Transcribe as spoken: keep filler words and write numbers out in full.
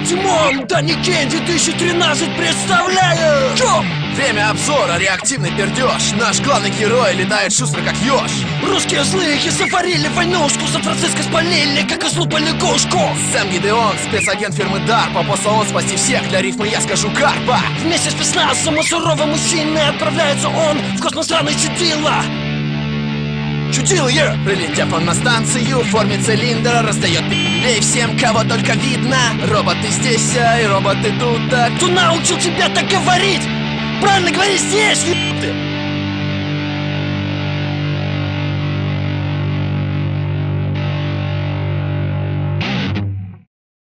Димон, да не Кенди, две тысячи тринадцать, представляю! Чё? Время обзора, реактивный пердеж. Наш главный герой летает шустро, как ёж. Русские злые сотворили войнушку, Сан-Франциско спалили, как ослупа лягушку. Сэм Гидеон, спецагент фирмы Дарпа, послал он спасти всех, для рифмы я скажу Карпа. Вместе с спецназом и суровым мужчиной отправляется он в космос страны чудила. Чудило, е! Прилетев он на станцию в форме цилиндра, раздает пи***лей всем, кого только видно. Роботы здесь, а и роботы тут, так. Кто научил тебя так говорить? Правильно говори здесь, еб ты!